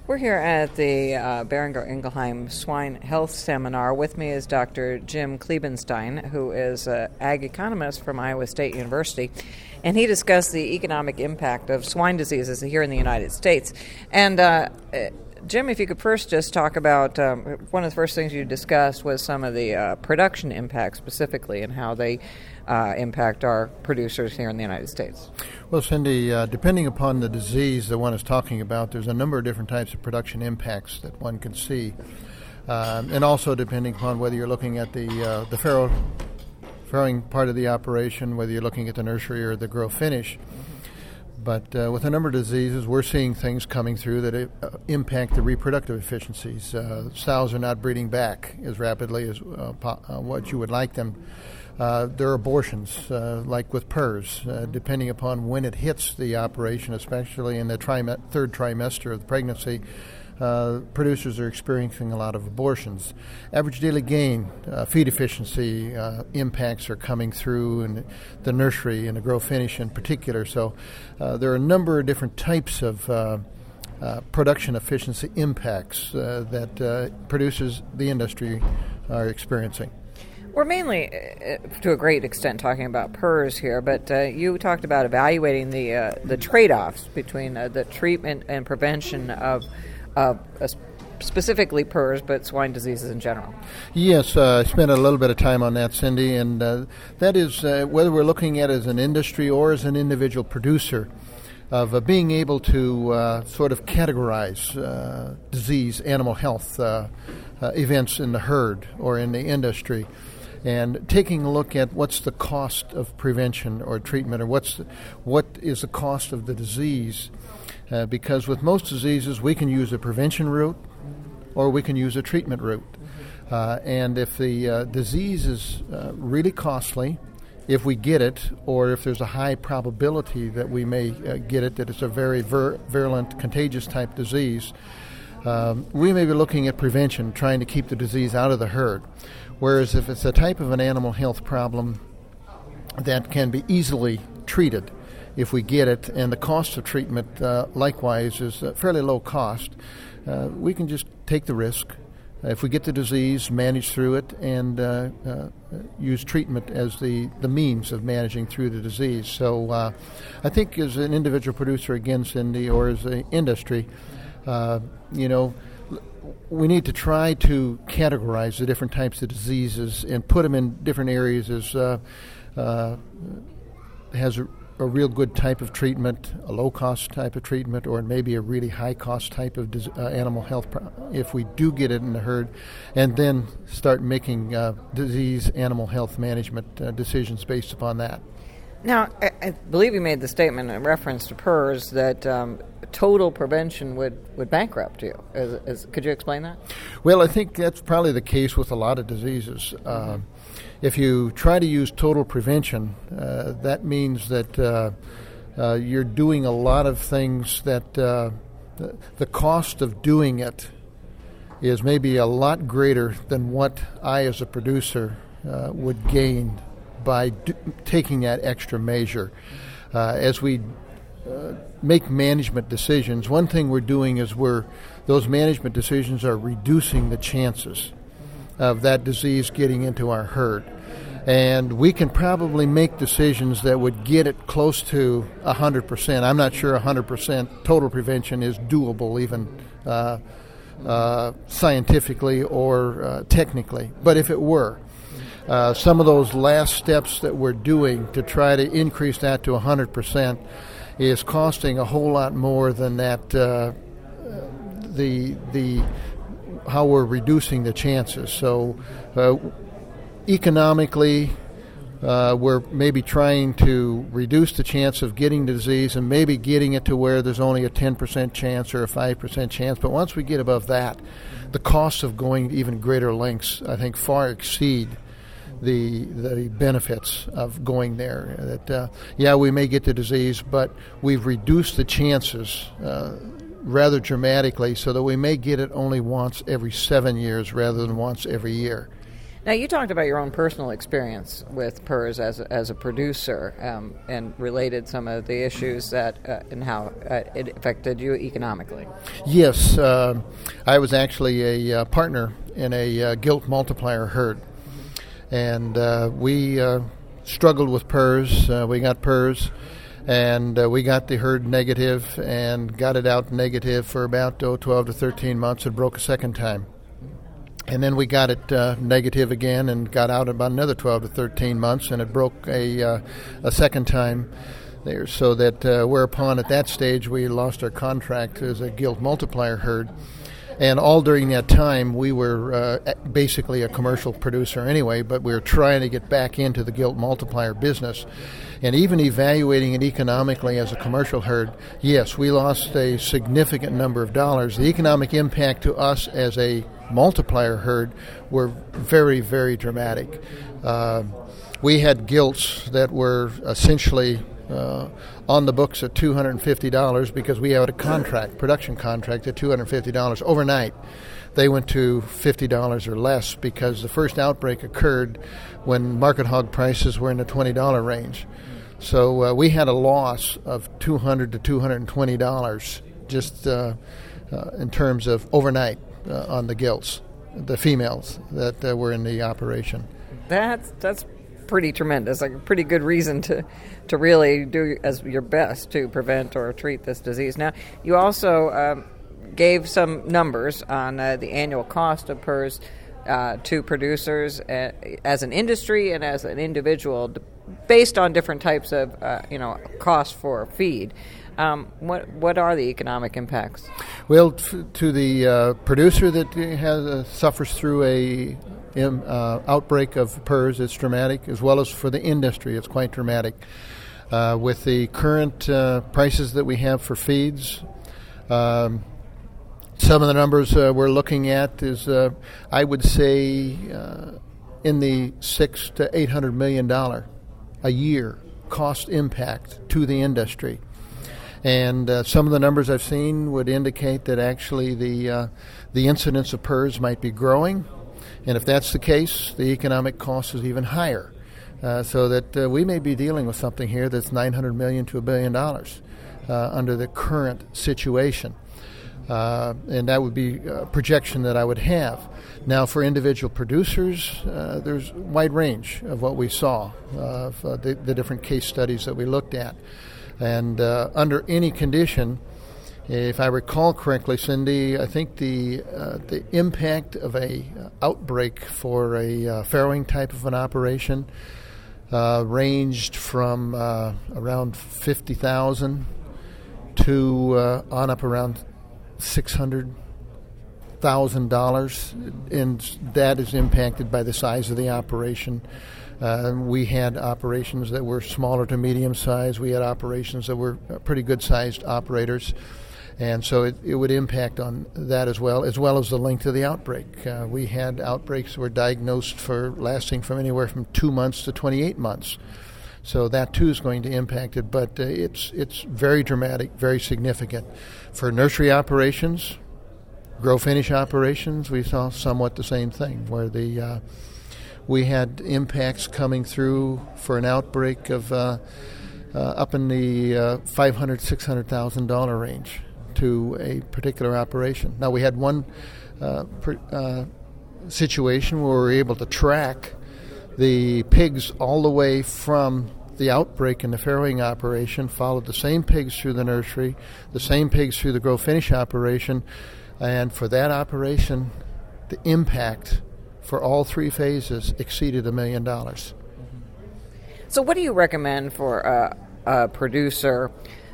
We're here at the Boehringer Ingelheim Swine Health Seminar. With me is Dr. Jim Kliebenstein, who is an ag economist from Iowa State University, and he discussed the economic impact of swine diseases here in the United States. And Jim, if you could first just talk about one of the first things you discussed was some of the production impacts specifically and how they impact our producers here in the United States. Well, Cindy, depending upon the disease that one is talking about, there's a number of different types of production impacts that one can see. And also depending upon whether you're looking at the farrowing part of the operation, whether you're looking at the nursery or the grow finish. But with a number of diseases, we're seeing things coming through that impact the reproductive efficiencies. Sows are not breeding back as rapidly as what you would like them. There are abortions, like with PRRS, depending upon when it hits the operation, especially in the third trimester of the pregnancy. Producers are experiencing a lot of abortions. Average daily gain, feed efficiency impacts are coming through in the nursery and the grow finish in particular. So there are a number of different types of production efficiency impacts that producers, the industry, are experiencing. We're mainly, to a great extent, talking about PRRS here, but you talked about evaluating the trade-offs between the treatment and prevention of specifically PRRS, but swine diseases in general. Yes, I spent a little bit of time on that, Cindy, and that is whether we're looking at it as an industry or as an individual producer, of being able to sort of categorize disease, animal health events in the herd or in the industry, and taking a look at what's the cost of prevention or treatment, or what is the cost of the disease. Because with most diseases, we can use a prevention route or we can use a treatment route. And if the disease is really costly, if we get it, or if there's a high probability that we may get it, that it's a very virulent, contagious type disease, we may be looking at prevention, trying to keep the disease out of the herd. Whereas if it's a type of an animal health problem that can be easily treated, if we get it, and the cost of treatment likewise is fairly low cost, we can just take the risk. If we get the disease, manage through it, and use treatment as the means of managing through the disease. So I think as an individual producer, again, Cindy, or as an industry, we need to try to categorize the different types of diseases and put them in different areas as has a real good type of treatment, a low-cost type of treatment, or maybe a really high-cost type of animal health if we do get it in the herd, and then start making disease animal health management decisions based upon that. Now, I believe you made the statement in reference to PRRS that total prevention would bankrupt you. Could you explain that? Well, I think that's probably the case with a lot of diseases. If you try to use total prevention, that means that you're doing a lot of things that the cost of doing it is maybe a lot greater than what I as a producer would gain by taking that extra measure. As we make management decisions, one thing we're doing is those management decisions are reducing the chances of that disease getting into our herd. And we can probably make decisions that would get it close to 100%. I'm not sure 100% total prevention is doable even scientifically or technically. But if it were, some of those last steps that we're doing to try to increase that to 100% is costing a whole lot more than that. How we're reducing the chances. So economically, we're maybe trying to reduce the chance of getting the disease and maybe getting it to where there's only a 10% chance or a 5% chance. But once we get above that, the costs of going to even greater lengths, I think, far exceed the benefits of going there. That we may get the disease, but we've reduced the chances rather dramatically so that we may get it only once every 7 years rather than once every year. Now, you talked about your own personal experience with PRRS as a producer, and related some of the issues that and how it affected you economically. Yes, I was actually a partner in a gilt multiplier herd, and we struggled with PRRS. We got PRRS, and we got the herd negative and got it out negative for about 12 to 13 months and broke a second time. And then we got it negative again and got out about another 12 to 13 months, and it broke a second time there. So that whereupon at that stage we lost our contract as a gilt multiplier herd. And all during that time we were basically a commercial producer anyway, but we were trying to get back into the gilt multiplier business. And even evaluating it economically as a commercial herd, yes, we lost a significant number of dollars. The economic impact to us as a multiplier herd were very, very dramatic. We had gilts that were essentially on the books at $250 because we had a production contract at $250 overnight. They went to $50 or less because the first outbreak occurred when market hog prices were in the $20 range. So we had a loss of $200 to $220 just in terms of overnight on the gilts, the females that were in the operation. That's pretty tremendous. Like a pretty good reason to really do as your best to prevent or treat this disease. Now, you also gave some numbers on the annual cost of PRRS to producers as an industry and as an individual, based on different types of costs for feed. What are the economic impacts? Well, to the producer that suffers through a outbreak of PRRS, it's dramatic, as well as for the industry, it's quite dramatic. With the current prices that we have for feeds, some of the numbers we're looking at is, I would say, in the $600 to $800 million a year cost impact to the industry. And some of the numbers I've seen would indicate that actually the incidence of PRRS might be growing. And if that's the case, the economic cost is even higher. So that we may be dealing with something here that's $900 million to $1 billion under the current situation. And that would be a projection that I would have. Now, for individual producers, there's a wide range of what we saw, of the different case studies that we looked at. And under any condition, if I recall correctly, Cindy, I think the impact of a outbreak for a farrowing type of an operation ranged from around 50,000 to on up around $600,000, and that is impacted by the size of the operation. We had operations that were smaller to medium size. We had operations that were pretty good sized operators. And so it would impact on that as well as the length of the outbreak. We had outbreaks that were diagnosed for lasting from anywhere from 2 months to 28 months. So that too is going to impact it, but it's very dramatic, very significant. For nursery operations, grow finish operations, we saw somewhat the same thing, where we had impacts coming through for an outbreak of up in the $500,000, $600,000 range to a particular operation. Now, we had one situation where we were able to track the pigs all the way from the outbreak in the farrowing operation, followed the same pigs through the nursery, the same pigs through the grow finish operation, and for that operation, the impact for all three phases exceeded $1 million. So what do you recommend for a producer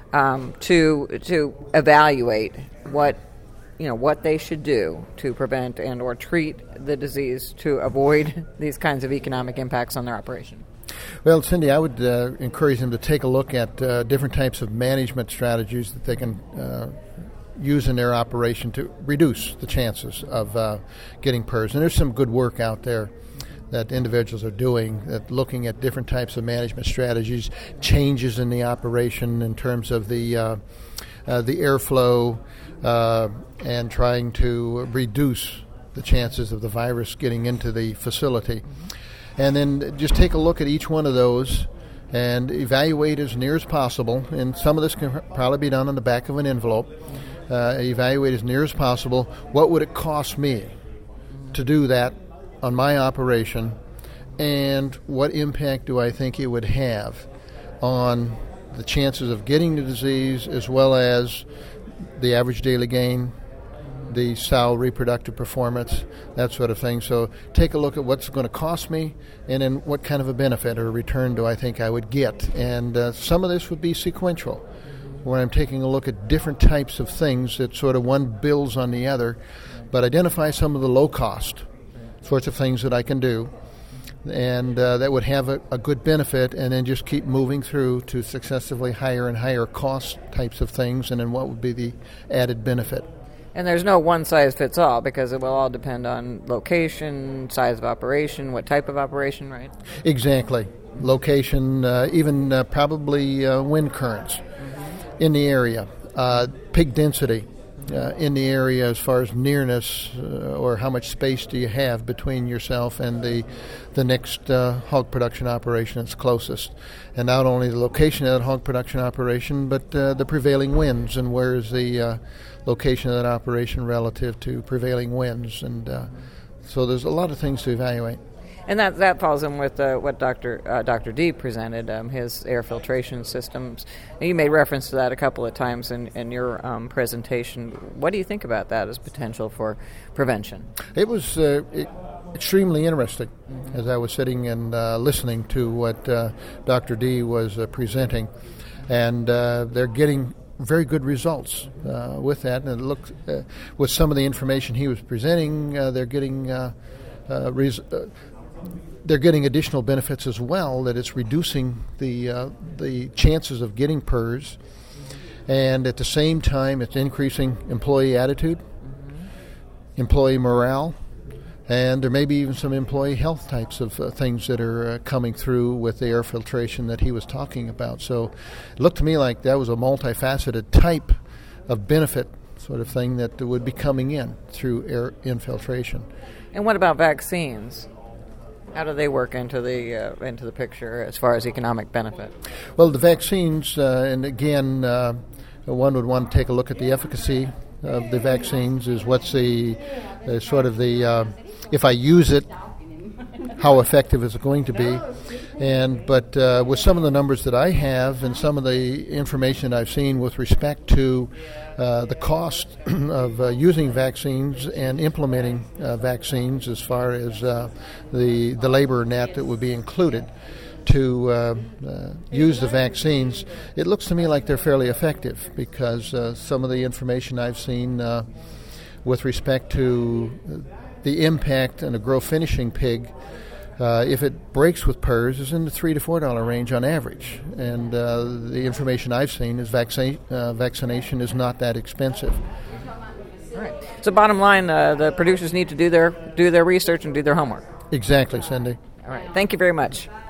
to evaluate what they should do to prevent and or treat the disease to avoid these kinds of economic impacts on their operation? Well, Cindy, I would encourage them to take a look at different types of management strategies that they can use in their operation to reduce the chances of getting PRRS. And there's some good work out there that individuals are doing, that looking at different types of management strategies, changes in the operation in terms of the airflow, and trying to reduce the chances of the virus getting into the facility. And then just take a look at each one of those and evaluate as near as possible. And some of this can probably be done on the back of an envelope. Evaluate as near as possible what would it cost me to do that on my operation, and what impact do I think it would have on the chances of getting the disease, as well as the average daily gain, the sow reproductive performance, that sort of thing. So take a look at what's going to cost me, and then what kind of a benefit or return do I think I would get. And some of this would be sequential, where I'm taking a look at different types of things that sort of one builds on the other, but identify some of the low-cost sorts of things that I can do, and that would have a good benefit, and then just keep moving through to successively higher and higher cost types of things, and then what would be the added benefit. And there's no one-size-fits-all, because it will all depend on location, size of operation, what type of operation, right? Exactly. Location, even probably wind currents in the area, pig density in the area as far as nearness, or how much space do you have between yourself and the next hog production operation that's closest. And not only the location of that hog production operation, but the prevailing winds, and where is the location of that operation relative to prevailing winds. And so there's a lot of things to evaluate. And that falls in with what Dr. D presented, his air filtration systems. You made reference to that a couple of times in your presentation. What do you think about that as potential for prevention? It was extremely interesting as I was sitting and listening to what Dr. D was presenting. And they're getting very good results with that. And it looked, with some of the information he was presenting, they're getting additional benefits as well, that it's reducing the chances of getting PRRS, and at the same time it's increasing employee attitude, employee morale, and there may be even some employee health types of things that are coming through with the air filtration that he was talking about. So it looked to me like that was a multifaceted type of benefit sort of thing that would be coming in through air infiltration. And what about vaccines? How do they work into the picture as far as economic benefit? Well, the vaccines, and again, one would want to take a look at the efficacy of the vaccines. Is what's the if I use it, how effective is it going to be? But with some of the numbers that I have and some of the information I've seen with respect to the cost of using vaccines and implementing vaccines, as far as the labor net that would be included to use the vaccines, it looks to me like they're fairly effective, because some of the information I've seen with respect to the impact on a grow finishing pig, if it breaks with PRRS, is in the $3 to $4 range on average. And the information I've seen is vaccination is not that expensive. All right. So bottom line, the producers need to do their research and do their homework. Exactly, Cindy. All right. Thank you very much.